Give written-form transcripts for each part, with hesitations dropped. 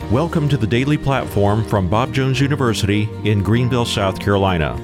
Welcome to the Daily Platform from Bob Jones University in Greenville, South Carolina.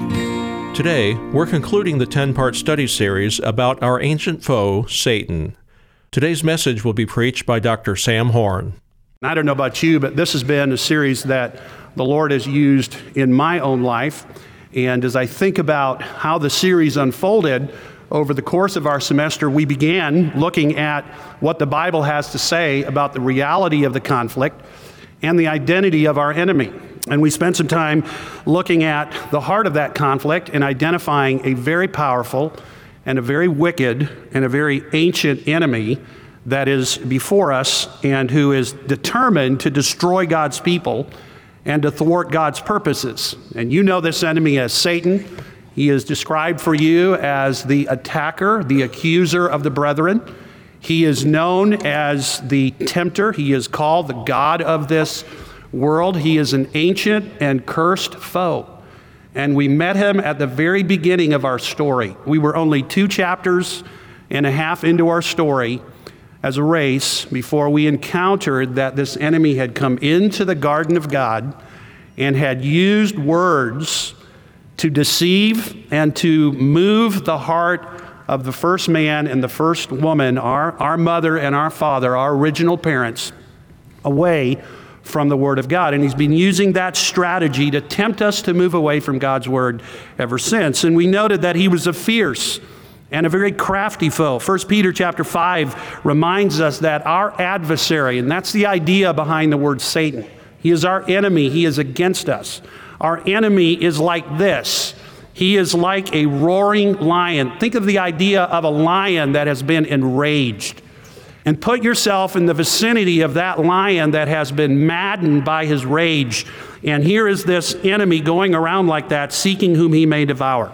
Today, we're concluding the 10-part study series about our ancient foe, Satan. Today's message will be preached by Dr. Sam Horn. I don't know about you, but this has been a series that the Lord has used in my own life. And as I think about how the series unfolded over the course of our semester, we began looking at what the Bible has to say about the reality of the conflict and the identity of our enemy. And we spent some time looking at the heart of that conflict and identifying a very powerful and a very wicked and a very ancient enemy that is before us and who is determined to destroy God's people and to thwart God's purposes. And you know this enemy as Satan. He is described for you as the attacker, the accuser of the brethren. He is known as the tempter. He is called the god of this world. He is an ancient and cursed foe. And we met him at the very beginning of our story. We were only 2 chapters and a half into our story as a race before we encountered that this enemy had come into the garden of God and had used words to deceive and to move the heart of the first man and the first woman, our mother and our father, our original parents, away from the Word of God. And he's been using that strategy to tempt us to move away from God's Word ever since. And we noted that he was a fierce and a very crafty foe. 1 Peter chapter 5 reminds us that our adversary, and that's the idea behind the word Satan, he is our enemy, he is against us. Our enemy is like this. He is like a roaring lion. Think of the idea of a lion that has been enraged. And put yourself in the vicinity of that lion that has been maddened by his rage. And here is this enemy going around like that, seeking whom he may devour.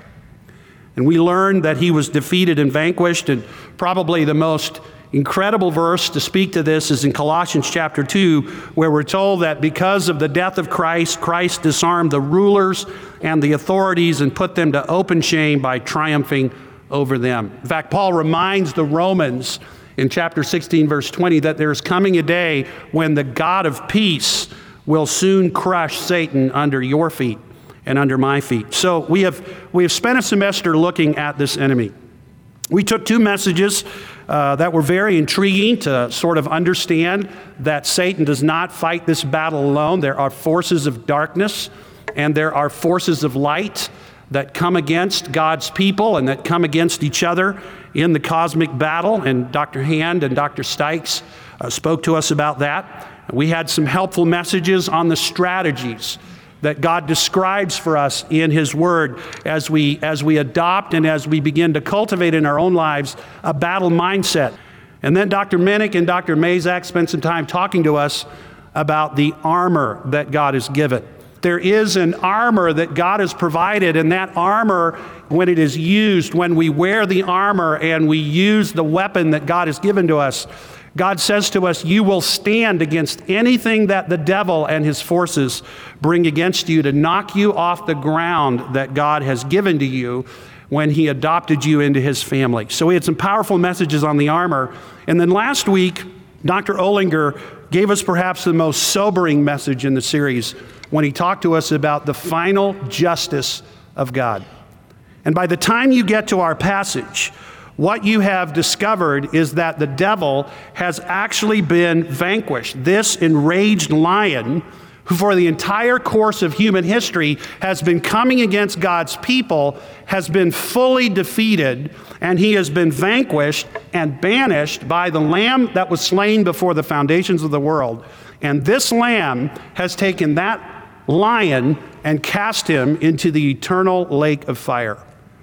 And we learned that he was defeated and vanquished, and probably the most incredible verse to speak to this is in Colossians chapter 2, where we're told that because of the death of Christ, Christ disarmed the rulers and the authorities and put them to open shame by triumphing over them. In fact, Paul reminds the Romans in chapter 16, verse 20, that there's coming a day when the God of peace will soon crush Satan under your feet and under my feet. So we have spent a semester looking at this enemy. We took 2 messages that were very intriguing to sort of understand that Satan does not fight this battle alone. There are forces of darkness and there are forces of light that come against God's people and that come against each other in the cosmic battle. And Dr. Hand and Dr. Stykes spoke to us about that. We had some helpful messages on the strategies that God describes for us in His Word as we adopt and as we begin to cultivate in our own lives a battle mindset. And then Dr. Minnick and Dr. Mazak spent some time talking to us about the armor that God has given. There is an armor that God has provided, and that armor, when it is used, when we wear the armor and we use the weapon that God has given to us, God says to us, you will stand against anything that the devil and his forces bring against you to knock you off the ground that God has given to you when he adopted you into his family. So we had some powerful messages on the armor. And then last week, Dr. Olinger gave us perhaps the most sobering message in the series when he talked to us about the final justice of God. And by the time you get to our passage, what you have discovered is that the devil has actually been vanquished. This enraged lion, who for the entire course of human history has been coming against God's people, has been fully defeated, and he has been vanquished and banished by the Lamb that was slain before the foundations of the world. And this Lamb has taken that lion and cast him into the eternal lake of fire.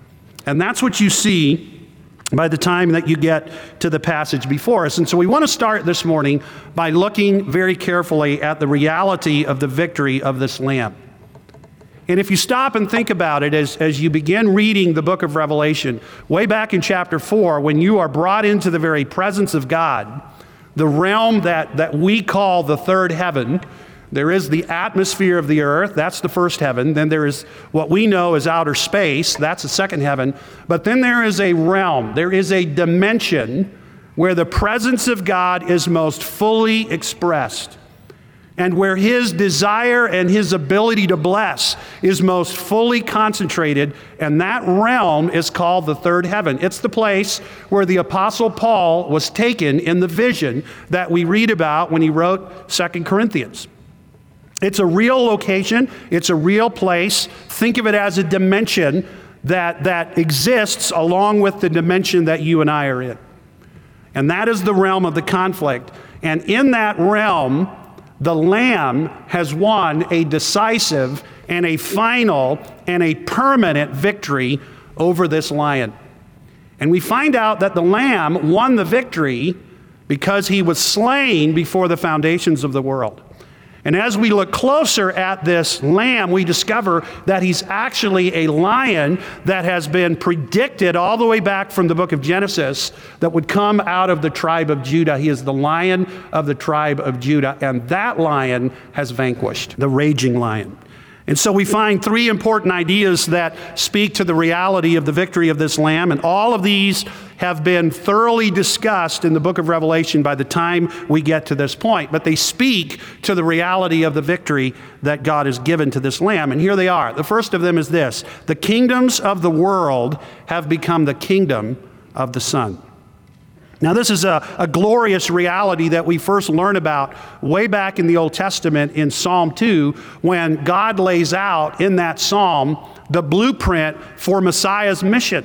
And that's what you see by the time that you get to the passage before us. And so we want to start this morning by looking very carefully at the reality of the victory of this Lamb. And if you stop and think about it as you begin reading the book of Revelation, way back in chapter 4, when you are brought into the very presence of God, the realm that we call the third heaven, there is the atmosphere of the earth, that's the first heaven. Then there is what we know as outer space, that's the second heaven. But then there is a realm, there is a dimension where the presence of God is most fully expressed. and where his desire and his ability to bless is most fully concentrated, and that realm is called the third heaven. It's the place where the Apostle Paul was taken in the vision that we read about when he wrote 2 Corinthians. It's a real location. It's a real place. Think of it as a dimension that exists along with the dimension that you and I are in. And that is the realm of the conflict. And in that realm, the Lamb has won a decisive and a final and a permanent victory over this lion. And we find out that the Lamb won the victory because he was slain before the foundations of the world. And as we look closer at this lamb, we discover that he's actually a lion that has been predicted all the way back from the book of Genesis that would come out of the tribe of Judah. He is the lion of the tribe of Judah, and that lion has vanquished the raging lion. And so we find three important ideas that speak to the reality of the victory of this lamb, and all of these have been thoroughly discussed in the book of Revelation by the time we get to this point. But they speak to the reality of the victory that God has given to this lamb, and here they are. The first of them is this: the kingdoms of the world have become the kingdom of the Son. Now, this is a glorious reality that we first learn about way back in the Old Testament in Psalm 2, when God lays out in that psalm the blueprint for Messiah's mission.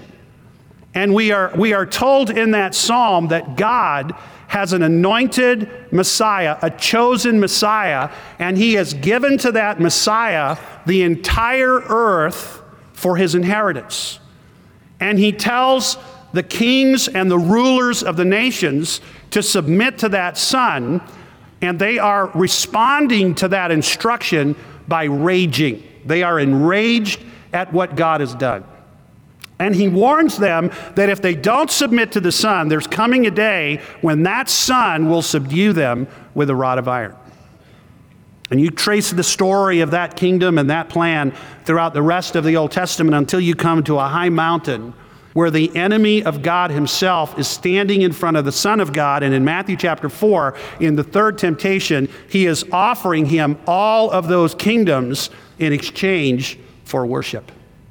And we are told in that psalm that God has an anointed Messiah, a chosen Messiah, and he has given to that Messiah the entire earth for his inheritance. And he tells the kings and the rulers of the nations to submit to that Son, and they are responding to that instruction by raging. They are enraged at what God has done. And he warns them that if they don't submit to the Son, there's coming a day when that Son will subdue them with a rod of iron. And you trace the story of that kingdom and that plan throughout the rest of the Old Testament until you come to a high mountain where the enemy of God himself is standing in front of the Son of God. And in Matthew chapter 4, in the third temptation, he is offering him all of those kingdoms in exchange for worship.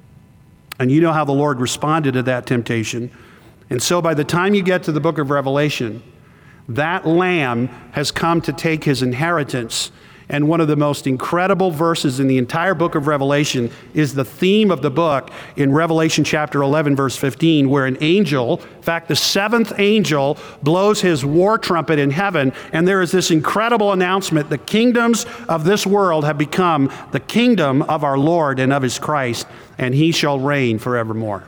And you know how the Lord responded to that temptation. And so by the time you get to the book of Revelation, that lamb has come to take his inheritance. And one of the most incredible verses in the entire book of Revelation is the theme of the book in Revelation chapter 11, verse 15, where an angel, in fact, the seventh angel, blows his war trumpet in heaven, and there is this incredible announcement: the kingdoms of this world have become the kingdom of our Lord and of his Christ, and he shall reign forevermore.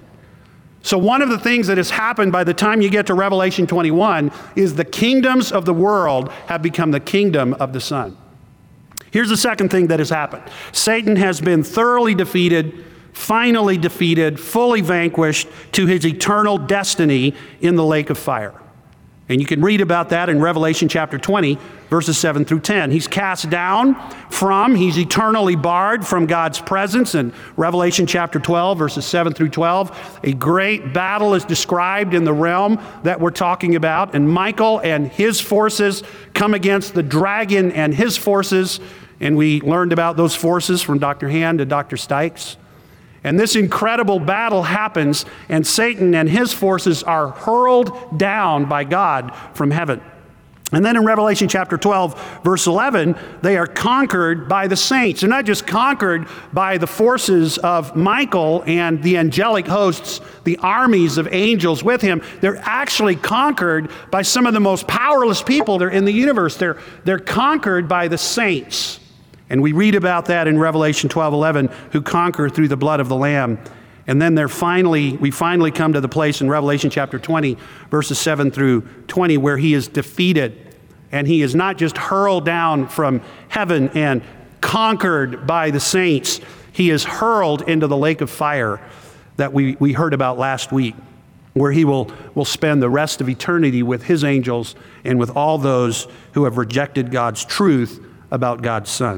So one of the things that has happened by the time you get to Revelation 21 is the kingdoms of the world have become the kingdom of the Son. Here's the second thing that has happened. Satan has been thoroughly defeated, finally defeated, fully vanquished to his eternal destiny in the lake of fire. And you can read about that in Revelation chapter 20, verses 7 through 10. He's cast down he's eternally barred from God's presence. In Revelation chapter 12, verses 7 through 12, a great battle is described in the realm that we're talking about. And Michael and his forces come against the dragon and his forces. And we learned about those forces from Dr. Hand to Dr. Stykes. And this incredible battle happens, and Satan and his forces are hurled down by God from heaven. And then in Revelation chapter 12, verse 11, they are conquered by the saints. They're not just conquered by the forces of Michael and the angelic hosts, the armies of angels with him. They're actually conquered by some of the most powerless people there in the universe. They're conquered by the saints. And we read about that in Revelation 12:11, who conquer through the blood of the Lamb. And then we finally come to the place in Revelation chapter 20, verses 7 through 20, where he is defeated. And he is not just hurled down from heaven and conquered by the saints. He is hurled into the lake of fire that we heard about last week, where he will spend the rest of eternity with his angels and with all those who have rejected God's truth about God's Son.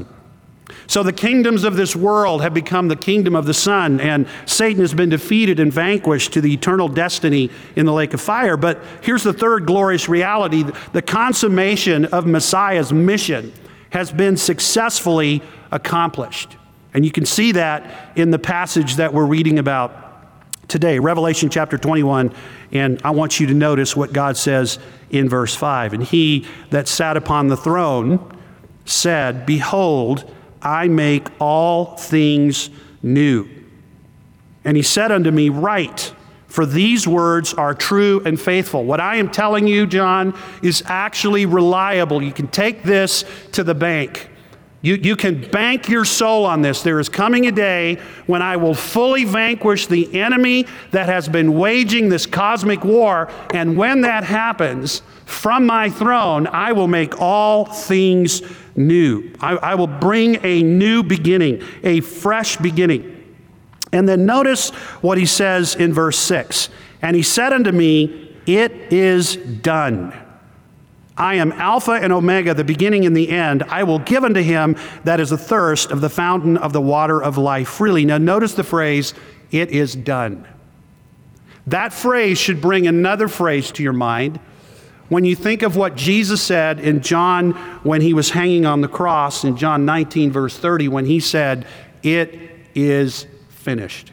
So the kingdoms of this world have become the kingdom of the Son, and Satan has been defeated and vanquished to the eternal destiny in the lake of fire. But here's the third glorious reality: the consummation of Messiah's mission has been successfully accomplished. And you can see that in the passage that we're reading about today, Revelation chapter 21. And I want you to notice what God says in verse 5. And he that sat upon the throne said, Behold, I make all things new. And he said unto me, Write, for these words are true and faithful. What I am telling you, John, is actually reliable. You can take this to the bank. You can bank your soul on this. There is coming a day when I will fully vanquish the enemy that has been waging this cosmic war. And when that happens, from my throne, I will make all things new. I will bring a new beginning, a fresh beginning. And then notice what he says in verse 6. And he said unto me, It is done. I am Alpha and Omega, the beginning and the end. I will give unto him that is athirst of the fountain of the water of life freely. Now notice the phrase, it is done. That phrase should bring another phrase to your mind. When you think of what Jesus said in John when he was hanging on the cross, in John 19, verse 30, when he said, It is finished.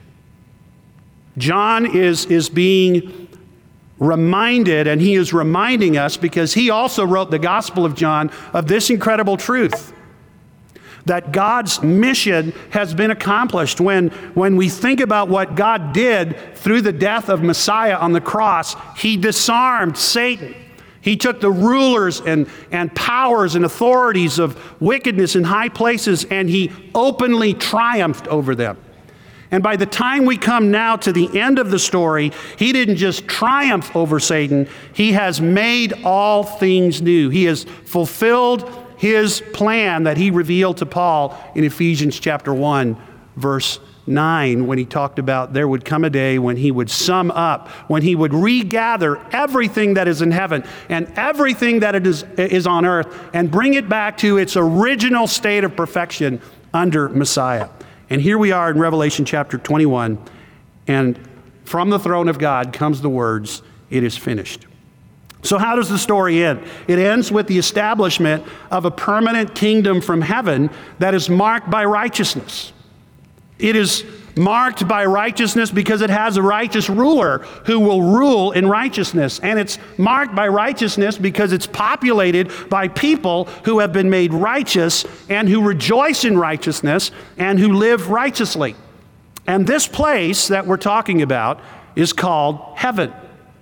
John is being reminded, and he is reminding us because he also wrote the Gospel of John, of this incredible truth, that God's mission has been accomplished. When we think about what God did through the death of Messiah on the cross, he disarmed Satan. He took the rulers and powers and authorities of wickedness in high places, and he openly triumphed over them. And by the time we come now to the end of the story, he didn't just triumph over Satan, he has made all things new. He has fulfilled his plan that he revealed to Paul in Ephesians chapter 1, verse 9, when he talked about there would come a day when he would sum up, when he would regather everything that is in heaven and everything that is on earth and bring it back to its original state of perfection under Messiah. And here we are in Revelation chapter 21, and from the throne of God comes the words, It is finished. So how does the story end? It ends with the establishment of a permanent kingdom from heaven that is marked by righteousness. It is marked by righteousness because it has a righteous ruler who will rule in righteousness. And it's marked by righteousness because it's populated by people who have been made righteous and who rejoice in righteousness and who live righteously. And this place that we're talking about is called heaven.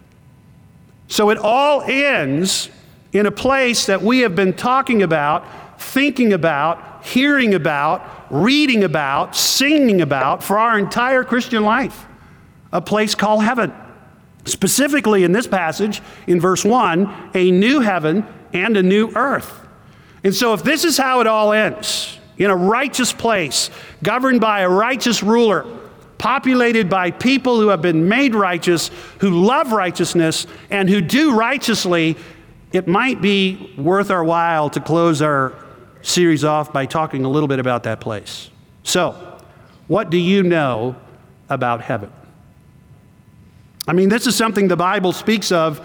So it all ends in a place that we have been talking about, thinking about, hearing about, reading about, singing about for our entire Christian life, a place called heaven. Specifically in this passage, in verse 1, a new heaven and a new earth. And so if this is how it all ends, in a righteous place, governed by a righteous ruler, populated by people who have been made righteous, who love righteousness, and who do righteously, it might be worth our while to close our series off by talking a little bit about that place. So, what do you know about heaven? I mean, this is something the Bible speaks of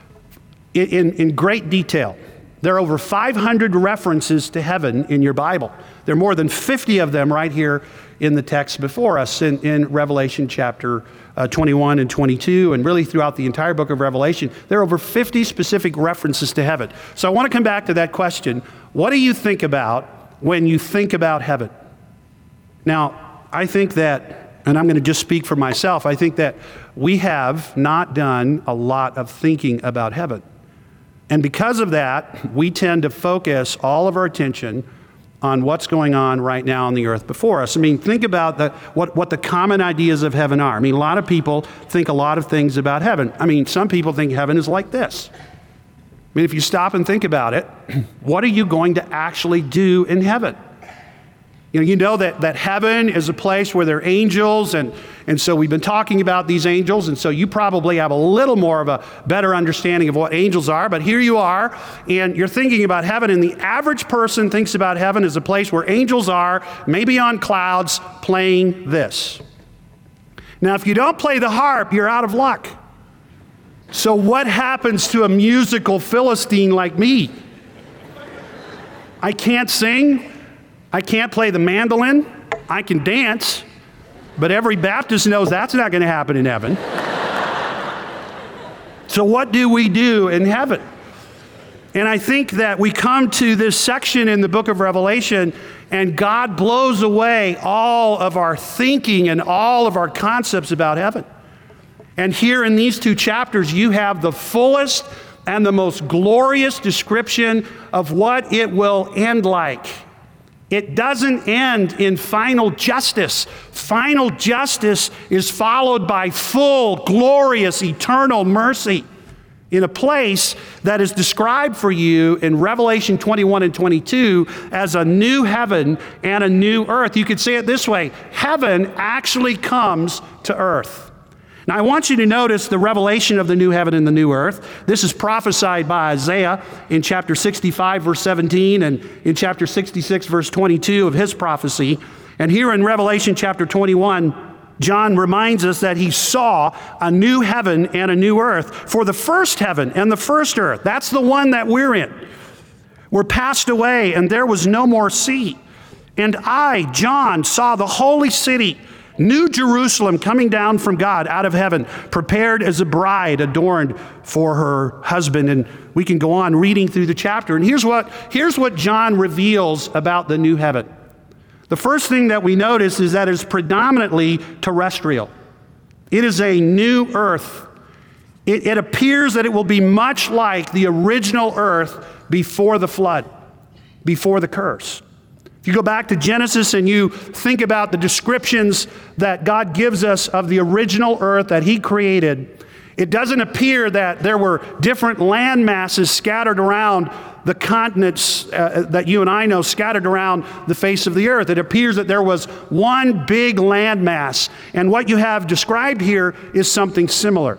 in great detail. There are over 500 references to heaven in your Bible. There are more than 50 of them right here in the text before us in Revelation chapter 21 and 22, and really throughout the entire book of Revelation. There are over 50 specific references to heaven. So I want to come back to that question. What do you think about when you think about heaven? Now, I think that, and I'm going to just speak for myself, I think that we have not done a lot of thinking about heaven. And because of that, we tend to focus all of our attention on what's going on right now on the earth before us. I mean, think about what the common ideas of heaven are. I mean, a lot of people think a lot of things about heaven. I mean, some people think heaven is like this. I mean, if you stop and think about it, what are you going to actually do in heaven? You know that heaven is a place where there are angels, and so we've been talking about these angels, and so you probably have a little more of a better understanding of what angels are, but here you are, and you're thinking about heaven, and the average person thinks about heaven as a place where angels are, maybe on clouds, playing this. Now, if you don't play the harp, you're out of luck. So what happens to a musical Philistine like me? I can't sing. I can't play the mandolin. I can dance. But every Baptist knows that's not going to happen in heaven. So what do we do in heaven? And I think that we come to this section in the book of Revelation, and God blows away all of our thinking and all of our concepts about heaven. And here in these two chapters, you have the fullest and the most glorious description of what it will end like. It doesn't end in final justice. Final justice is followed by full, glorious, eternal mercy in a place that is described for you in Revelation 21 and 22 as a new heaven and a new earth. You could say it this way: heaven actually comes to earth. Now, I want you to notice the revelation of the new heaven and the new earth. This is prophesied by Isaiah in chapter 65, verse 17, and in chapter 66, verse 22 of his prophecy. And here in Revelation chapter 21, John reminds us that he saw a new heaven and a new earth. For the first heaven and the first earth, that's the one that we're in, were passed away, and there was no more sea. And I, John, saw the holy city, New Jerusalem, coming down from God out of heaven, prepared as a bride adorned for her husband. And we can go on reading through the chapter. And here's what John reveals about the new heaven. The first thing that we notice is that it's predominantly terrestrial. It is a new earth. It appears that it will be much like the original earth before the flood, before the curse. If you go back to Genesis and you think about the descriptions that God gives us of the original earth that he created, it doesn't appear that there were different land masses scattered around the continents that you and I know, scattered around the face of the earth. It appears that there was one big land mass. And what you have described here is something similar.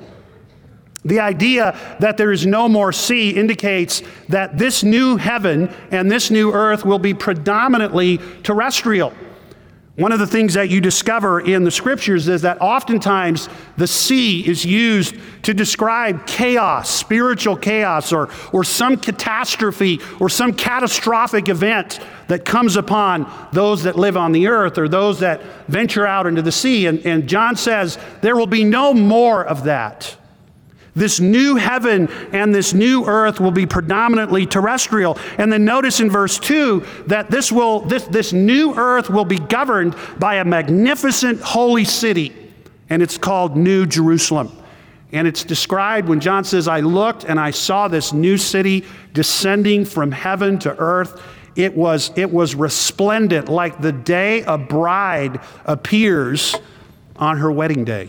The idea that there is no more sea indicates that this new heaven and this new earth will be predominantly terrestrial. One of the things that you discover in the scriptures is that oftentimes the sea is used to describe chaos, spiritual chaos, or some catastrophe or some catastrophic event that comes upon those that live on the earth or those that venture out into the sea. And John says there will be no more of that. This new heaven and this new earth will be predominantly terrestrial. And then notice in verse 2 that this new earth will be governed by a magnificent holy city, and it's called New Jerusalem. And it's described when John says, I looked and I saw this new city descending from heaven to earth. It was resplendent like the day a bride appears on her wedding day.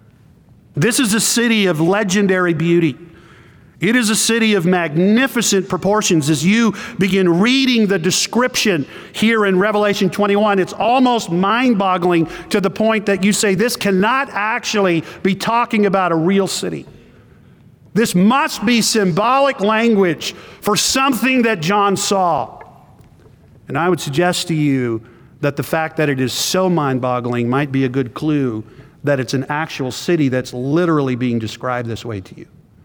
This is a city of legendary beauty. It is a city of magnificent proportions. As you begin reading the description here in Revelation 21, it's almost mind-boggling to the point that you say, this cannot actually be talking about a real city. This must be symbolic language for something that John saw. And I would suggest to you that the fact that it is so mind-boggling might be a good clue that it's an actual city that's literally being described this way to you.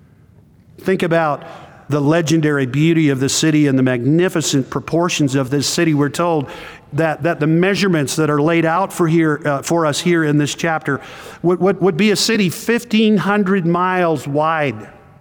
Think about the legendary beauty of the city and the magnificent proportions of this city. We're told that the measurements that are laid out for us here in this chapter would be a city 1,500 miles wide,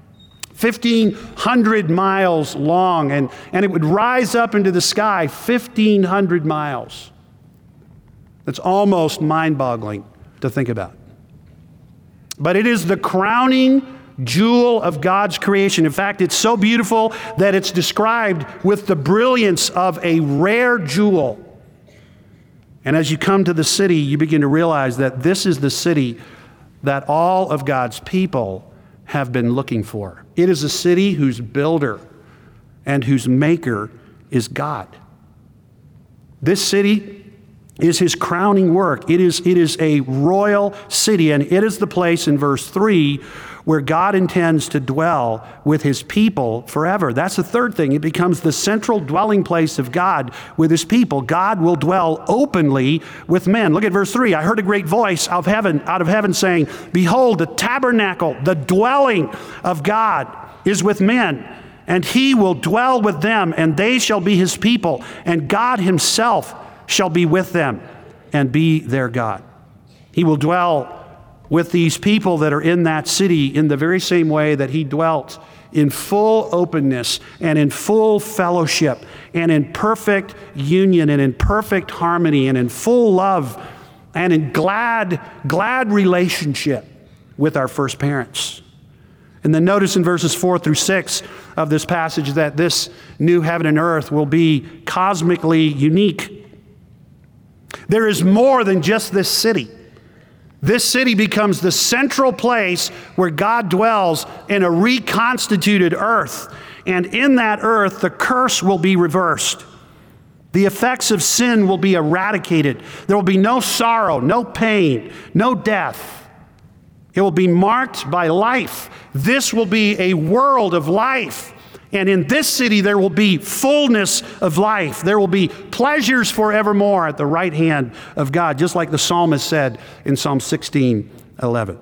1,500 miles long, and it would rise up into the sky 1,500 miles. That's almost mind-boggling to think about. But it is the crowning jewel of God's creation. In fact, it's so beautiful that it's described with the brilliance of a rare jewel. And as you come to the city, you begin to realize that this is the city that all of God's people have been looking for. It is a city whose builder and whose maker is God. This city is his crowning work. It is a royal city, and it is the place in verse 3 where God intends to dwell with his people forever. That's the third thing. It becomes the central dwelling place of God with his people. God will dwell openly with men. Look at verse 3. I heard a great voice out of heaven saying, behold, the tabernacle, the dwelling of God is with men, and he will dwell with them, and they shall be his people, and God himself shall be with them and be their God. He will dwell with these people that are in that city in the very same way that he dwelt in full openness and in full fellowship and in perfect union and in perfect harmony and in full love and in glad relationship with our first parents. And then notice in verses 4 through 6 of this passage that this new heaven and earth will be cosmically unique. There is more than just this city. This city becomes the central place where God dwells in a reconstituted earth. And in that earth, the curse will be reversed. The effects of sin will be eradicated. There will be no sorrow, no pain, no death. It will be marked by life. This will be a world of life. And in this city, there will be fullness of life. There will be pleasures forevermore at the right hand of God, just like the psalmist said in Psalm 16:11.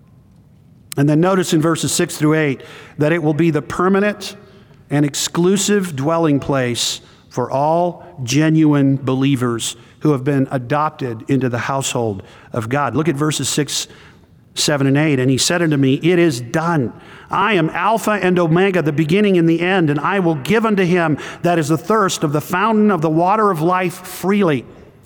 And then notice in verses 6 through 8 that it will be the permanent and exclusive dwelling place for all genuine believers who have been adopted into the household of God. Look at verses 6, 7, and 8. And he said unto me, it is done. I am Alpha and Omega, the beginning and the end, and I will give unto him that is athirst of the fountain of the water of life freely.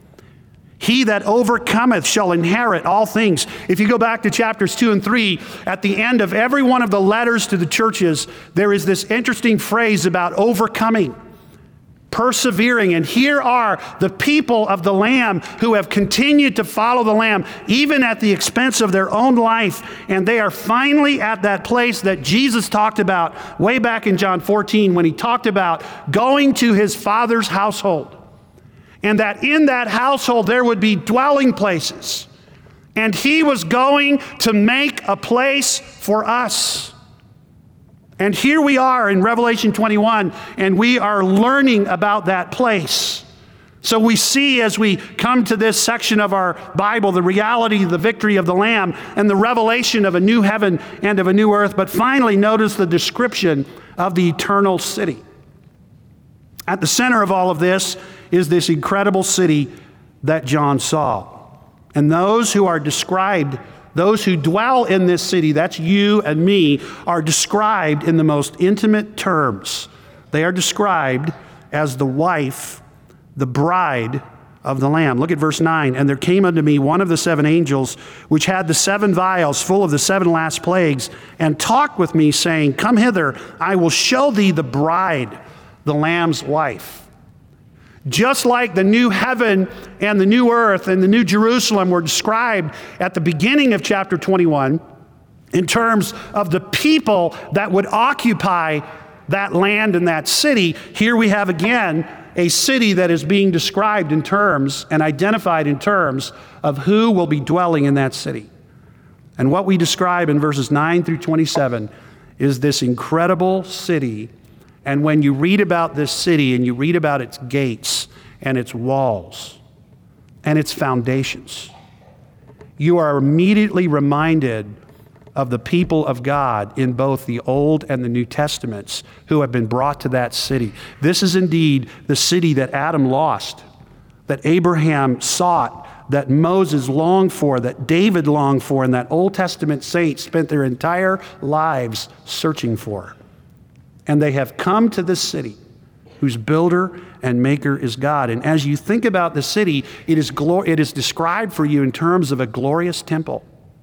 He that overcometh shall inherit all things. If you go back to chapters 2 and 3, at the end of every one of the letters to the churches, there is this interesting phrase about overcoming, persevering. And here are the people of the Lamb who have continued to follow the Lamb, even at the expense of their own life. And they are finally at that place that Jesus talked about way back in John 14 when he talked about going to his Father's household. And that in that household there would be dwelling places. And he was going to make a place for us. And here we are in Revelation 21, and we are learning about that place. So we see as we come to this section of our Bible, the reality, the victory of the Lamb, and the revelation of a new heaven and of a new earth. But finally, notice the description of the eternal city. At the center of all of this is this incredible city that John saw. And those who are described, those who dwell in this city, that's you and me, are described in the most intimate terms. They are described as the wife, the bride of the Lamb. Look at verse 9. And there came unto me one of the seven angels, which had the 7 vials full of the 7 last plagues, and talked with me, saying, come hither, I will show thee the bride, the Lamb's wife. Just like the new heaven and the new earth and the new Jerusalem were described at the beginning of chapter 21 in terms of the people that would occupy that land and that city, here we have again a city that is being described in terms and identified in terms of who will be dwelling in that city. And what we describe in verses 9 through 27 is this incredible city. And when you read about this city and you read about its gates and its walls and its foundations, you are immediately reminded of the people of God in both the Old and the New Testaments who have been brought to that city. This is indeed the city that Adam lost, that Abraham sought, that Moses longed for, that David longed for, and that Old Testament saints spent their entire lives searching for. And they have come to this city whose builder and maker is God. And as you think about the city, it is described for you in terms of a glorious temple.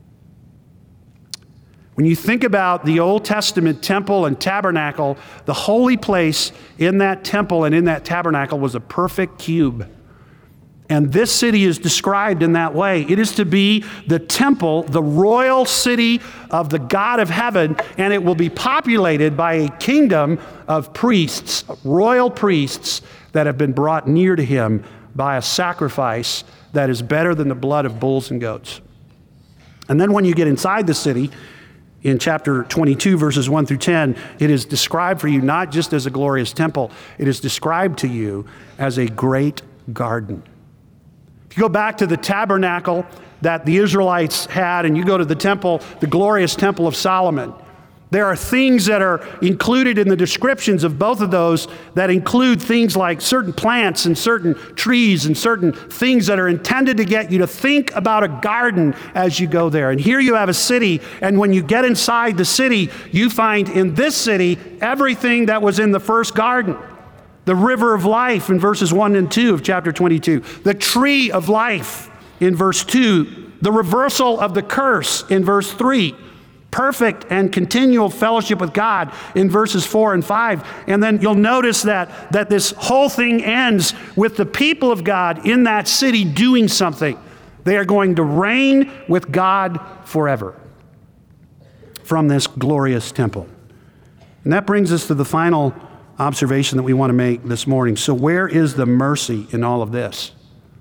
When you think about the Old Testament temple and tabernacle, the holy place in that temple and in that tabernacle was a perfect cube. And this city is described in that way. It is to be the temple, the royal city of the God of heaven, and it will be populated by a kingdom of priests, royal priests that have been brought near to him by a sacrifice that is better than the blood of bulls and goats. And then when you get inside the city, in chapter 22, verses 1 through 10, it is described for you not just as a glorious temple, it is described to you as a great garden. If you go back to the tabernacle that the Israelites had, and you go to the temple, the glorious temple of Solomon, There are things that are included in the descriptions of both of those that include things like certain plants and certain trees and certain things that are intended to get you to think about a garden as you go there. And here you have a city, and when you get inside the city, you find in this city everything that was in the first garden. The river of life in verses 1 and 2 of chapter 22. The tree of life in verse 2. The reversal of the curse in verse 3. Perfect and continual fellowship with God in verses 4 and 5. And then you'll notice that this whole thing ends with the people of God in that city doing something. They are going to reign with God forever from this glorious temple. And that brings us to the final observation that we want to make this morning. So where is the mercy in all of this?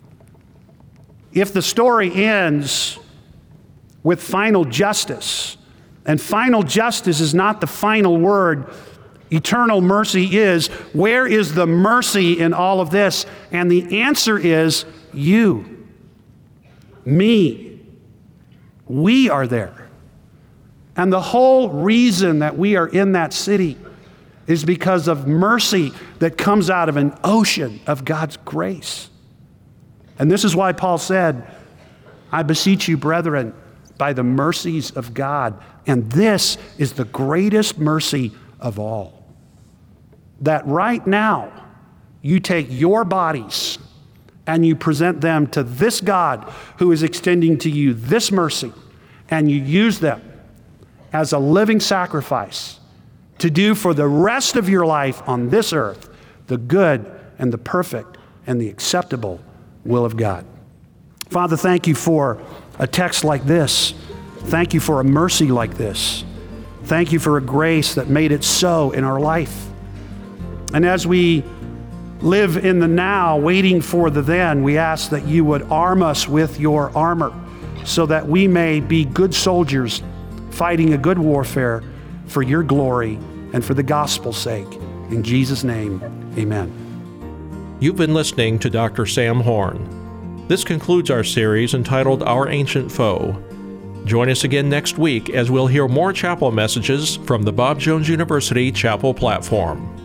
If the story ends with final justice, and final justice is not the final word, eternal mercy is, where is the mercy in all of this? And the answer is you, me. We are there. And the whole reason that we are in that city is because of mercy that comes out of an ocean of God's grace. And this is why Paul said, I beseech you, brethren, by the mercies of God. And this is the greatest mercy of all. That right now, you take your bodies and you present them to this God who is extending to you this mercy, and you use them as a living sacrifice to do for the rest of your life on this earth the good and the perfect and the acceptable will of God. Father, thank you for a text like this. Thank you for a mercy like this. Thank you for a grace that made it so in our life. And as we live in the now, waiting for the then, we ask that you would arm us with your armor so that we may be good soldiers fighting a good warfare for your glory and for the gospel's sake. In Jesus' name, amen. You've been listening to Dr. Sam Horn. This concludes our series entitled Our Ancient Foe. Join us again next week as we'll hear more chapel messages from the Bob Jones University Chapel platform.